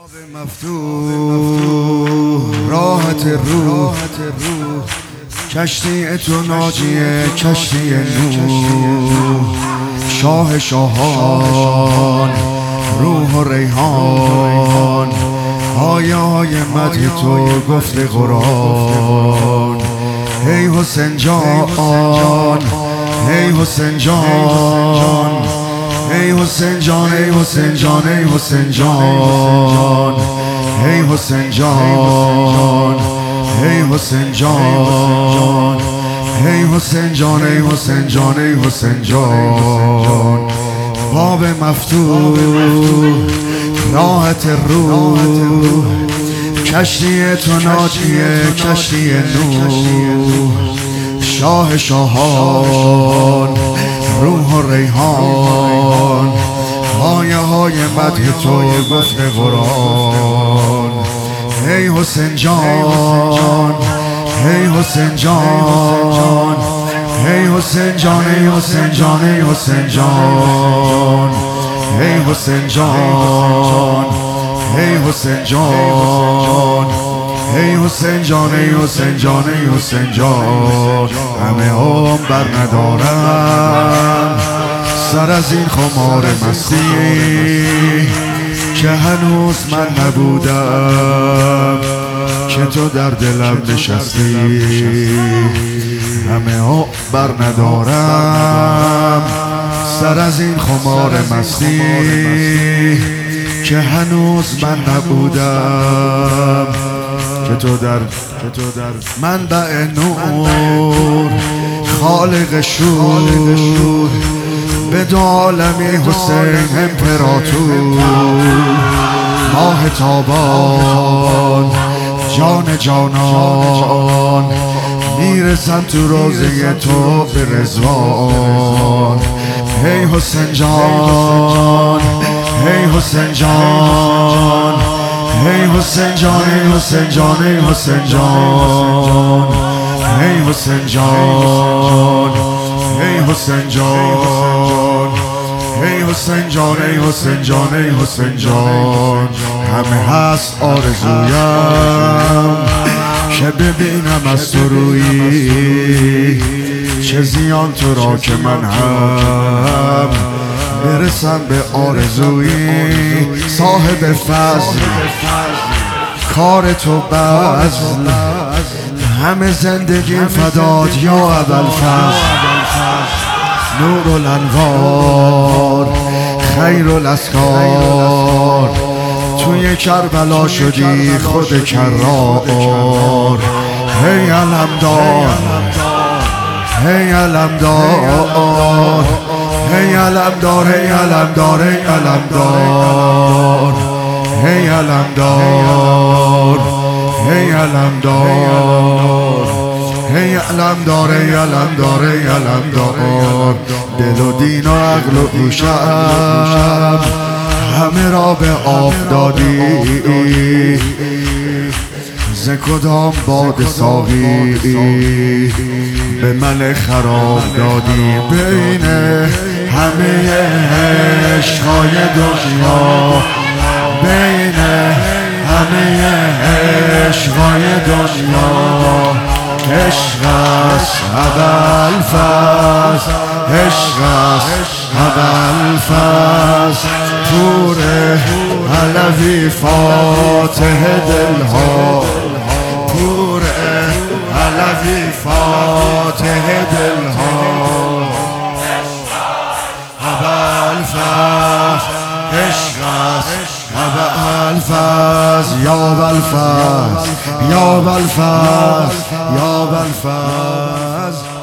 مفتوح راحت روح کشتی تو ناجیه کشتی نوح شاه شاهان روح و ریحان آیه های مدح تو گفت قرآن ای حسین جان ای حسین جان ای حسین جان ای حسین جان ای حسین جان ای حسین جان ای حسین جان ای حسین جان ای حسین جان ای حسین جان باب مفتوح راحت روح کشتی تو ناجیه کشتی نوح شاه شاهان روح و ریحان آیه های مدح تو گفت قرآن ای حسین جان ای حسین جان ای حسین جان ای حسین جان ای حسین جان ای حسین جان ای حسین جان ای حسین جان ای حسین جان ای حسین جان همه هم بر ندارم سر از این خمار مستی که هنوز من نبودم که تو در دلم نشستی همه هم بر ندارم سر از این خمار مستی که هنوز من نبودم که تو در منبع نور خالق شور به دو عالمی حسین امپراتور ماه تابان جان جانان میرسم تو روزه تو به رضوان ای حسین جان ای حسین جان ای حسین جان ای حسین جان ای حسین جان ای حسین جان ای حسین جان ای حسین جان ای حسین جان ای حسین جان همه هست آرزویم که ببینم از تو رویی چه زیان تو را که من هم برسم به آرزویی صاحب فضل کار تو بذل همه زندگی فدات یا ابوالفضل نور الانوار خیر الاسکار توی کربلا شدی خود کرار هی علمدار هی علمدار هی علمدار هی علمدار هی علمدار هی علمدار هی علمدار هی علمدار هی علمدار هی علمدار دل و دین و عقل و گوشم همه را به آب دادی ز کدام باد ساقی به من خراب دادی بین همه عشقای دنیا بین همه عشقای دنیا عشق است ابوالفضل عشق است ابوالفضل پور علوی فاتح دلها پور علوی فاتح دلها ابوالفضل عشق است ابوالفضل یا ابوالفضل یا ابوالفضل یا ابوالفضل